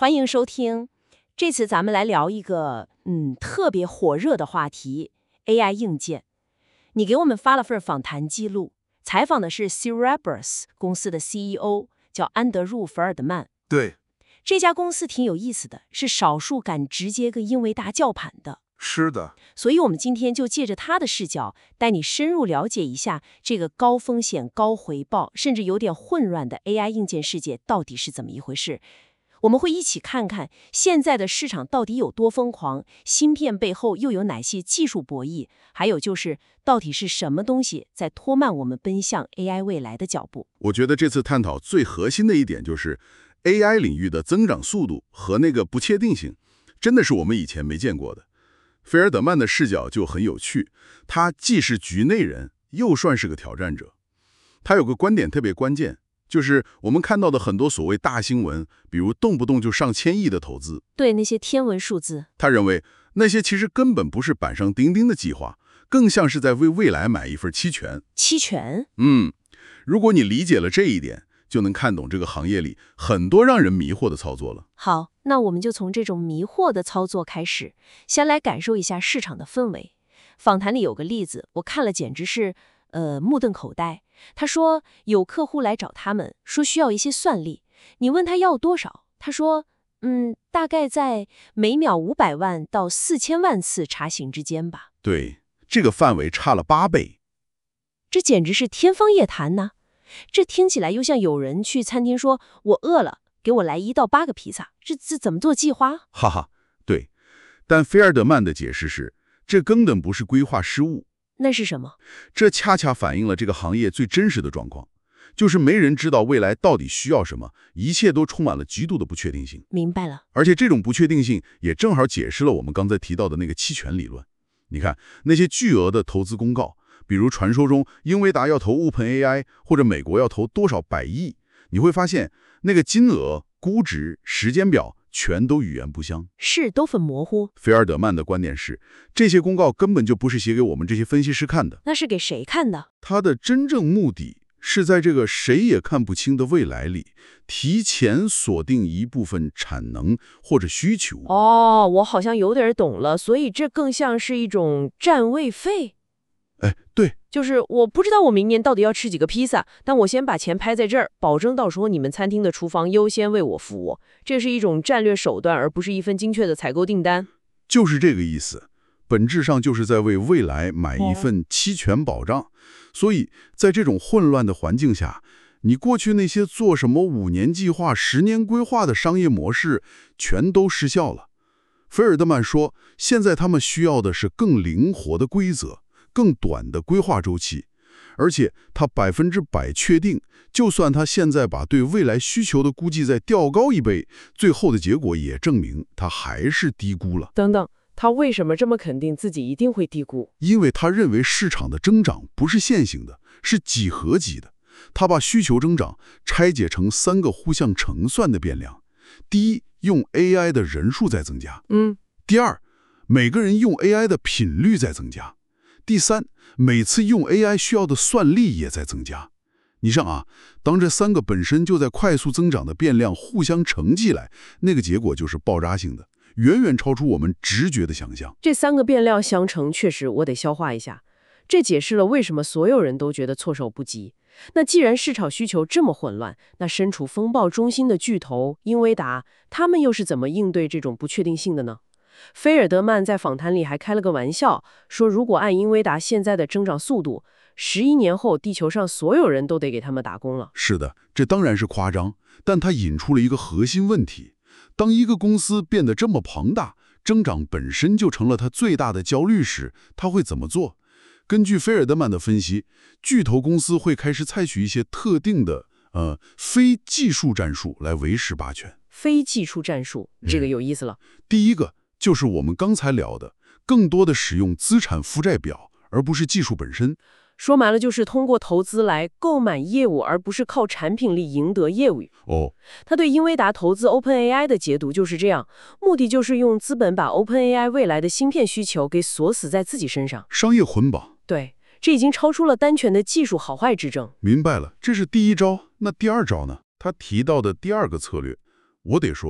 欢迎收听。这次咱们来聊一个特别火热的话题 ——AI 硬件。你给我们发了份访谈记录，采访的是 Cerebras 公司的 CEO， 叫安德鲁·福尔德曼。 对， 这家公司挺有意思的，是少数敢直接跟英伟达叫板的。 是的， 所以我们今天就借着他的视角，带你深入了解一下这个高风险、高回报，甚至有点混乱的 AI 硬件世界到底是怎么一回事。我们会一起看看现在的市场到底有多疯狂，芯片背后又有哪些技术博弈，还有就是到底是什么东西在拖慢我们奔向 AI 未来的脚步。 我觉得这次探讨最核心的一点就是 AI 领域的增长速度和那个不确定性，真的是我们以前没见过的。菲尔德曼的视角就很有趣，他既是局内人，又算是个挑战者。他有个观点特别关键，就是我们看到的很多所谓大新闻，比如动不动就上千亿的投资， 对那些天文数字， 他认为那些其实根本不是板上钉钉的计划，更像是在为未来买一份期权。 期权？ 如果你理解了这一点，就能看懂这个行业里很多让人迷惑的操作了。 好，那我们就从这种迷惑的操作开始，先来感受一下市场的氛围。访谈里有个例子，我看了简直是目瞪口呆。他说有客户来找他们，说需要一些算力，你问他要多少，他说大概在每秒500万到4000万次查询之间吧。 对，这个范围差了8倍。 这简直是天方夜谭呐！这听起来又像有人去餐厅说我饿了，给我来1到8个披萨，这怎么做计划？ 哈哈，对。但菲尔德曼的解释是，这根本不是规划失误。 那是什么？ 这恰恰反映了这个行业最真实的状况，就是没人知道未来到底需要什么，一切都充满了极度的不确定性。 明白了。 而且这种不确定性也正好解释了我们刚才提到的那个期权理论。你看，那些巨额的投资公告，比如传说中英伟达要投 OpenAI， 或者美国要投多少100亿，你会发现那个金额、估值、时间表全都语言不详， 是都很模糊。 菲尔德曼的观点是，这些公告根本就不是写给我们这些分析师看的， 那是给谁看的？ 他的真正目的是在这个谁也看不清的未来里，提前锁定一部分产能或者需求。 哦，我好像有点懂了，所以这更像是一种占位费。 哎，对， 就是我不知道我明年到底要吃几个披萨，但我先把钱拍在这儿，保证到时候你们餐厅的厨房优先为我服务。这是一种战略手段，而不是一份精确的采购订单。 就是这个意思，本质上就是在为未来买一份期权保障。所以在这种混乱的环境下，你过去那些做什么5年计划、10年规划的商业模式全都失效了。菲尔德曼说，现在他们需要的是更灵活的规则，更短的规划周期，而且他100%确定，就算他现在把对未来需求的估计再调高1倍，最后的结果也证明他还是低估了。 等等，他为什么这么肯定自己一定会低估？ 因为他认为市场的增长不是线性的，是几何级的。他把需求增长拆解成3个互相乘算的变量：第一，用 AI 的人数在增加；第二，每个人用 AI 的频率在增加；第三，每次用 AI 需要的算力也在增加。你想啊，当这3个本身就在快速增长的变量互相乘起来，那个结果就是爆炸性的，远远超出我们直觉的想象。 这3个变量相乘，确实我得消化一下。这解释了为什么所有人都觉得措手不及。那既然市场需求这么混乱，那身处风暴中心的巨头英伟达，他们又是怎么应对这种不确定性的呢？菲尔德曼在访谈里还开了个玩笑，说如果按英伟达现在的增长速度，11年后地球上所有人都得给他们打工了。 是的，这当然是夸张，但它引出了一个核心问题：当一个公司变得这么庞大，增长本身就成了它最大的焦虑时，它会怎么做？根据菲尔德曼的分析，巨头公司会开始采取一些特定的非技术战术来维持霸权。 非技术战术，这个有意思了。 第一个就是我们刚才聊的，更多的使用资产负债表，而不是技术本身。 说白了就是通过投资来购买业务，而不是靠产品力赢得业务。他对英伟达投资 OpenAI 的解读就是这样，目的就是用资本把 OpenAI 未来的芯片需求给锁死在自己身上。 商业捆绑。 对，这已经超出了单纯的技术好坏之争。 明白了，这是第一招。那第二招呢？他提到的第2个策略，我得说，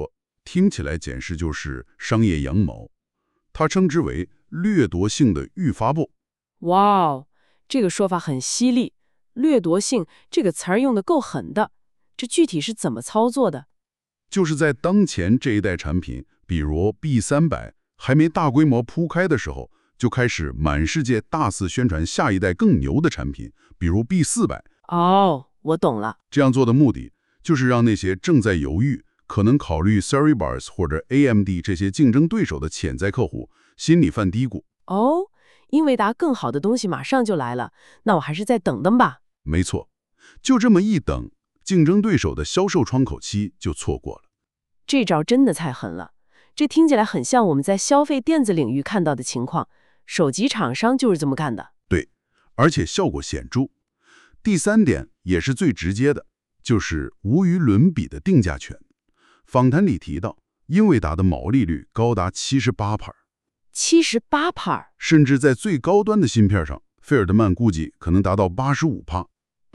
听起来简直就是商业阳谋。他称之为掠夺性的预发布。 哇哦，这个说法很犀利，掠夺性这个词儿用得够狠的。这具体是怎么操作的？ 就是在当前这一代产品，比如 B300 还没大规模铺开的时候，就开始满世界大肆宣传下一代更牛的产品，比如 B400。 哦，我懂了。 这样做的目的，就是让那些正在犹豫、可能考虑 Cerebras 或者 AMD 这些竞争对手的潜在客户心里犯嘀咕。 哦，英伟达更好的东西马上就来了，那我还是再等等吧。 没错，就这么一等，竞争对手的销售窗口期就错过了。 这招真的太狠了，这听起来很像我们在消费电子领域看到的情况，手机厂商就是这么干的。 对，而且效果显著。第三点也是最直接的，就是无与伦比的定价权。访谈里提到，英伟达的毛利率高达78%。 78%， 甚至在最高端的芯片上，费尔德曼估计可能达到85%。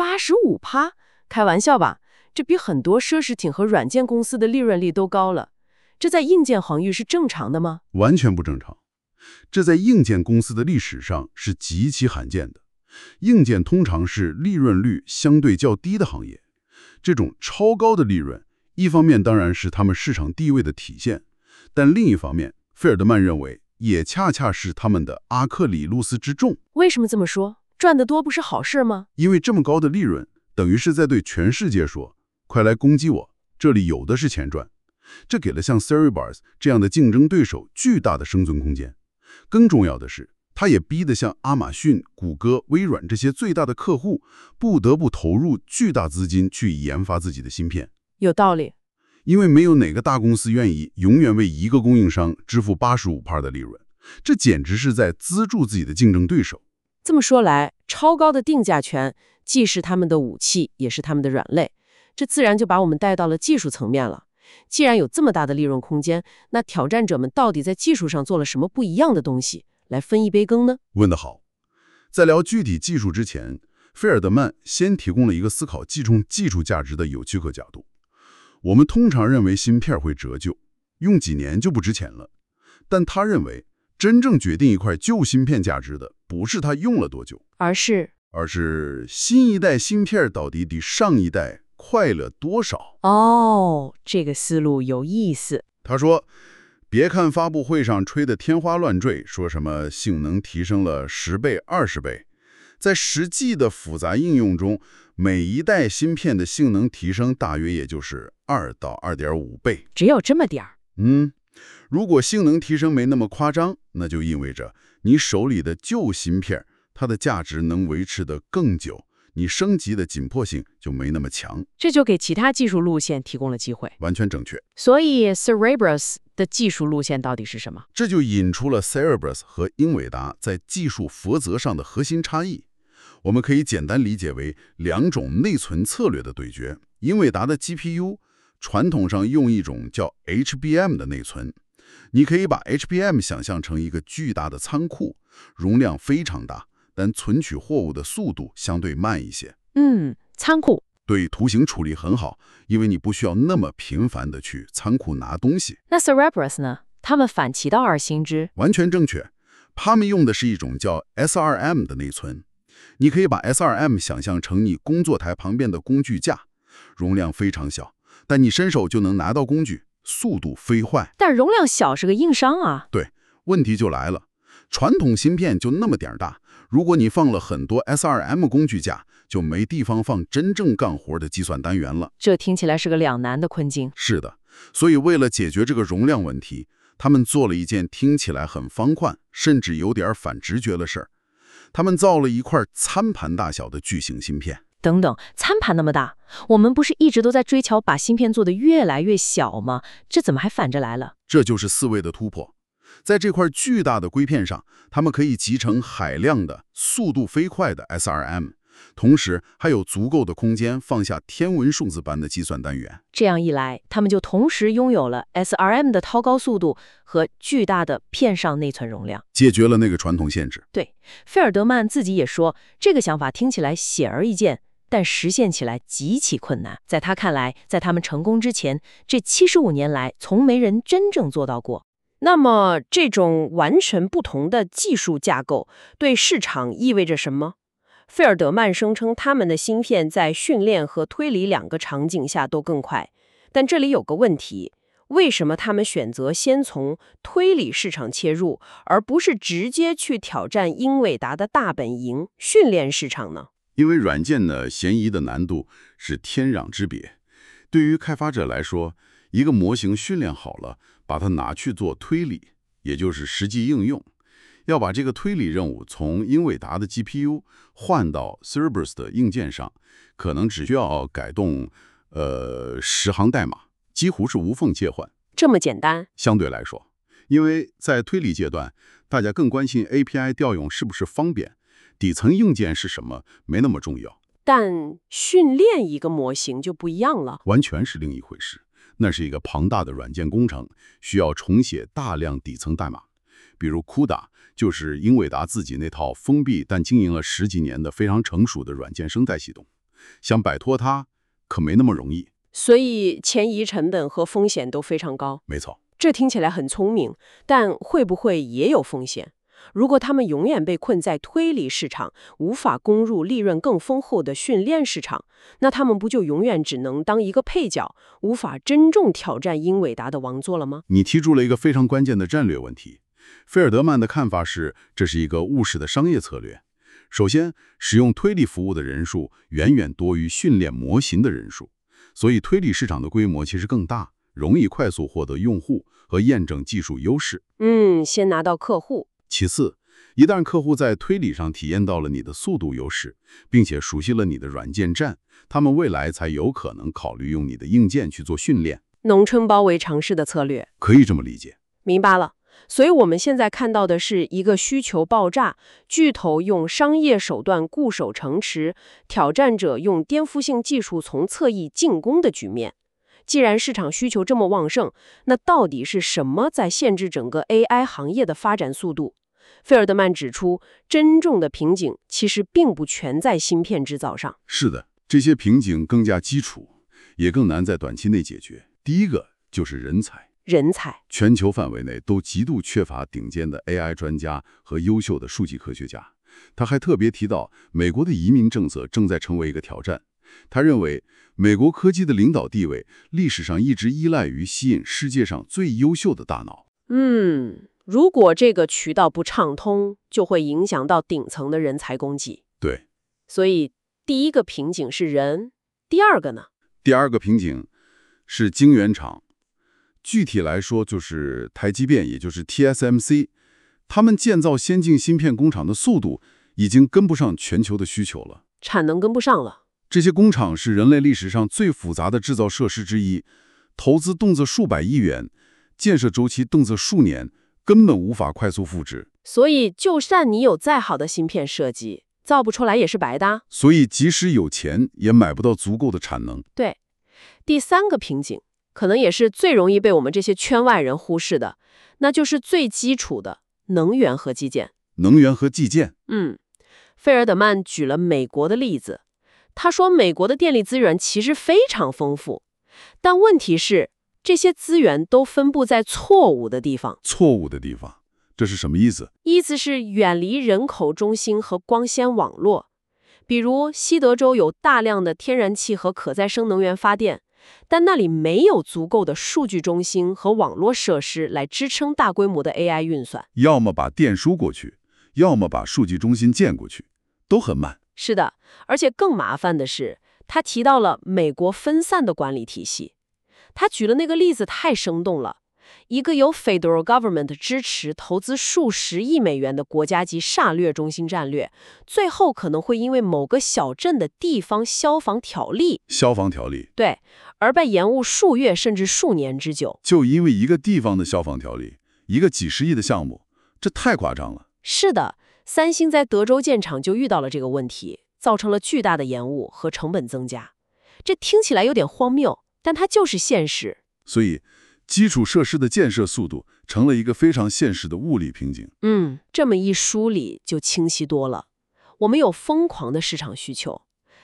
85%？开玩笑吧？这比很多奢侈品和软件公司的利润率都高了。这在硬件行业是正常的吗？ 完全不正常。这在硬件公司的历史上是极其罕见的。硬件通常是利润率相对较低的行业，这种超高的利润，一方面当然是他们市场地位的体现，但另一方面，费尔德曼认为也恰恰是他们的阿克里路斯之众。 为什么这么说？赚得多不是好事吗？ 因为这么高的利润，等于是在对全世界说，快来攻击我，这里有的是钱赚。这给了像 Cerebras 这样的竞争对手巨大的生存空间。更重要的是，它也逼得像亚马逊、谷歌、微软这些最大的客户不得不投入巨大资金去研发自己的芯片。 有道理。 因为没有哪个大公司愿意永远为一个供应商支付85%的利润，这简直是在资助自己的竞争对手。 这么说来，超高的定价权既是他们的武器，也是他们的软肋。这自然就把我们带到了技术层面了。既然有这么大的利润空间，那挑战者们到底在技术上做了什么不一样的东西，来分一杯羹呢？ 问得好。在聊具体技术之前，费尔德曼先提供了一个思考技术价值的有机可角度。我们通常认为芯片会折旧，用几年就不值钱了。但他认为，真正决定一块旧芯片价值的，不是它用了多久， 而是新一代芯片到底比上一代快了多少。 哦，这个思路有意思。 他说，别看发布会上吹得天花乱坠，说什么性能提升了10倍、20倍，在实际的复杂应用中，每一代芯片的性能提升大约也就是2到2.5倍。 只有这么点儿？ 如果性能提升没那么夸张，那就意味着你手里的旧芯片，它的价值能维持得更久，你升级的紧迫性就没那么强。 这就给其他技术路线提供了机会。 完全正确。 所以 Cerebras 的技术路线到底是什么？ 这就引出了 Cerebras 和英伟达在技术抉择上的核心差异。我们可以简单理解为两种内存策略的对决。英伟达的 GPU 传统上用一种叫 HBM 的内存，你可以把 HBM 想象成一个巨大的仓库，容量非常大，但存取货物的速度相对慢一些。 仓库对图形处理很好，因为你不需要那么频繁的去仓库拿东西。 那 Cerebras 呢？他们反其道而行之。 完全正确，他们用的是一种叫 SRM 的内存。你可以把 SRM 想象成你工作台旁边的工具架，容量非常小，但你伸手就能拿到工具，速度飞快。 但容量小是个硬伤啊。 对，问题就来了，传统芯片就那么点儿大，如果你放了很多 SRM 工具架，就没地方放真正干活的计算单元了。 这听起来是个两难的困境。 是的，所以为了解决这个容量问题，他们做了一件听起来很方块，甚至有点反直觉的事儿。他们造了一块餐盘大小的巨型芯片。 等等，餐盘那么大，我们不是一直都在追求把芯片做得越来越小吗？这怎么还反着来了？ 这就是思维的突破。在这块巨大的硅片上，他们可以集成海量的、速度飞快的 SRM， 同时还有足够的空间放下天文数字般的计算单元。 这样一来，他们就同时拥有了 SRM 的超高速度和巨大的片上内存容量， 解决了那个传统限制。 对，费尔德曼自己也说，这个想法听起来显而易见， 但实现起来极其困难。在他看来，在他们成功之前，这75年来从没人真正做到过。 那么，这种完全不同的技术架构对市场意味着什么？费尔德曼声称他们的芯片在训练和推理两个场景下都更快，但这里有个问题，为什么他们选择先从推理市场切入，而不是直接去挑战英伟达的大本营训练市场呢？ 因为软件呢，嫌疑的难度是天壤之别。对于开发者来说，一个模型训练好了，把它拿去做推理，也就是实际应用，要把这个推理任务从英伟达的 GPU 换到 Cerberus 的硬件上，可能只需要改动10行代码，几乎是无缝切换。 这么简单？ 相对来说，因为在推理阶段，大家更关心 API 调用是不是方便，底层硬件是什么没那么重要。 但训练一个模型就不一样了， 完全是另一回事。那是一个庞大的软件工程，需要重写大量底层代码。比如 CUDA 就是英伟达自己那套封闭但经营了10几年的非常成熟的软件生态系统，想摆脱它可没那么容易。 所以前移成本和风险都非常高。 没错， 这听起来很聪明，但会不会也有风险？如果他们永远被困在推理市场，无法攻入利润更丰厚的训练市场，那他们不就永远只能当一个配角，无法真正挑战英伟达的王座了吗？ 你提出了一个非常关键的战略问题。费尔德曼的看法是，这是一个务实的商业策略。首先，使用推理服务的人数远远多于训练模型的人数，所以推理市场的规模其实更大，容易快速获得用户和验证技术优势。 先拿到客户。 其次，一旦客户在推理上体验到了你的速度优势，并且熟悉了你的软件站，他们未来才有可能考虑用你的硬件去做训练。 农村包围城市的策略， 可以这么理解。 明白了。所以我们现在看到的是一个需求爆炸，巨头用商业手段固守城池，挑战者用颠覆性技术从侧翼进攻的局面。既然市场需求这么旺盛，那到底是什么在限制整个 AI 行业的发展速度？费尔德曼指出，真正的瓶颈其实并不全在芯片制造上。 是的，这些瓶颈更加基础，也更难在短期内解决。第一个就是人才。全球范围内都极度缺乏顶尖的 AI 专家和优秀的数据科学家。他还特别提到，美国的移民政策正在成为一个挑战。他认为，美国科技的领导地位历史上一直依赖于吸引世界上最优秀的大脑。 如果这个渠道不畅通，就会影响到顶层的人才供给。 对， 所以第一个瓶颈是人，第二个呢？ 第二个瓶颈是晶圆厂。具体来说，就是台积电，也就是 TSMC， 他们建造先进芯片工厂的速度已经跟不上全球的需求了， 产能跟不上了。 这些工厂是人类历史上最复杂的制造设施之一，投资动辄数百亿元，建设周期动辄数年，根本无法快速复制。 所以，就算你有再好的芯片设计，造不出来也是白搭。 所以，即使有钱，也买不到足够的产能。 对，第三个瓶颈，可能也是最容易被我们这些圈外人忽视的，那就是最基础的能源和基建。费尔德曼举了美国的例子，他说美国的电力资源其实非常丰富，但问题是这些资源都分布在错误的地方。 这是什么意思？ 意思是远离人口中心和光纤网络。比如西德州有大量的天然气和可再生能源发电，但那里没有足够的数据中心和网络设施来支撑大规模的 AI 运算。 要么把电输过去，要么把数据中心建过去，都很慢。 是的，而且更麻烦的是，他提到了美国分散的管理体系。他举了那个例子太生动了。一个由 Federal Government 支持投资数十亿美元的国家级战略中心战略，最后可能会因为某个小镇的地方消防条例，对，而被延误数月甚至数年之久。 就因为一个地方的消防条例，一个几十亿的项目，这太夸张了。 是的，三星在德州建厂就遇到了这个问题，造成了巨大的延误和成本增加。这听起来有点荒谬，但它就是现实。 所以基础设施的建设速度成了一个非常现实的物理瓶颈。 这么一梳理就清晰多了。我们有疯狂的市场需求，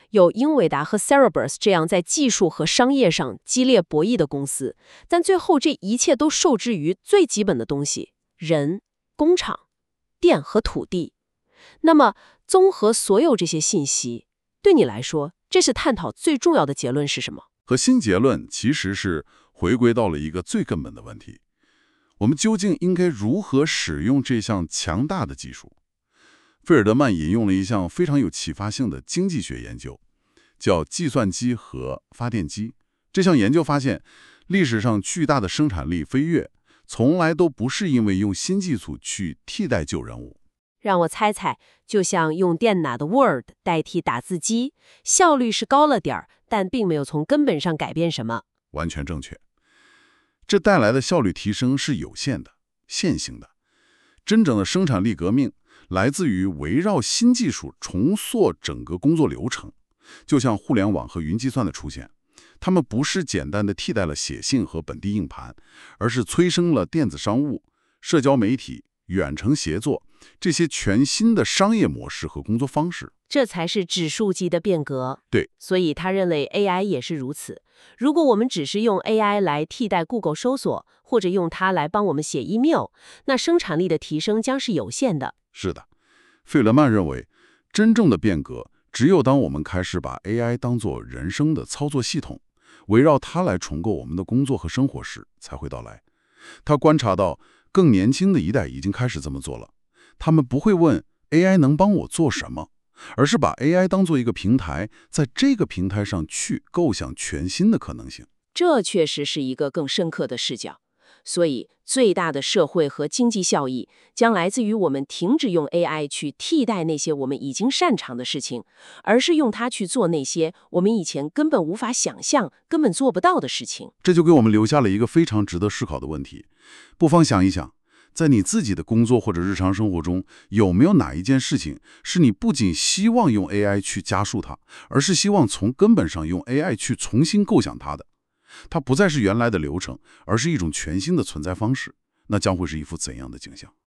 有英伟达和 Cerebras 这样在技术和商业上激烈博弈的公司，但最后这一切都受制于最基本的东西：人、工厂、电和土地。那么，综合所有这些信息，对你来说，这是探讨最重要的结论是什么？ 核心结论其实是回归到了一个最根本的问题：我们究竟应该如何使用这项强大的技术？费尔德曼引用了一项非常有启发性的经济学研究，叫计算机和发电机。这项研究发现，历史上巨大的生产力飞跃，从来都不是因为用新技术去替代旧任务。 让我猜猜，就像用电脑的 Word 代替打字机，效率是高了点儿，但并没有从根本上改变什么。 完全正确。这带来的效率提升是有限的、线性的。真正的生产力革命来自于围绕新技术重塑整个工作流程，就像互联网和云计算的出现，它们不是简单的替代了写信和本地硬盘，而是催生了电子商务、社交媒体、远程协作这些全新的商业模式和工作方式。 这才是指数级的变革。 对， 所以他认为 AI 也是如此。如果我们只是用 AI 来替代 Google 搜索，或者用它来帮我们写 email， 那生产力的提升将是有限的。 是的，费勒曼认为，真正的变革只有当我们开始把 AI 当作人生的操作系统，围绕它来重构我们的工作和生活时才会到来。他观察到，更年轻的一代已经开始这么做了。他们不会问 AI 能帮我做什么，而是把 AI 当做一个平台，在这个平台上去构想全新的可能性。 这确实是一个更深刻的视角。所以，最大的社会和经济效益将来自于我们停止用 AI 去替代那些我们已经擅长的事情，而是用它去做那些我们以前根本无法想象、根本做不到的事情。 这就给我们留下了一个非常值得思考的问题：不妨想一想，在你自己的工作或者日常生活中，有没有哪一件事情是你不仅希望用 AI 去加速它，而是希望从根本上用 AI 去重新构想它的？它不再是原来的流程，而是一种全新的存在方式，那将会是一幅怎样的景象？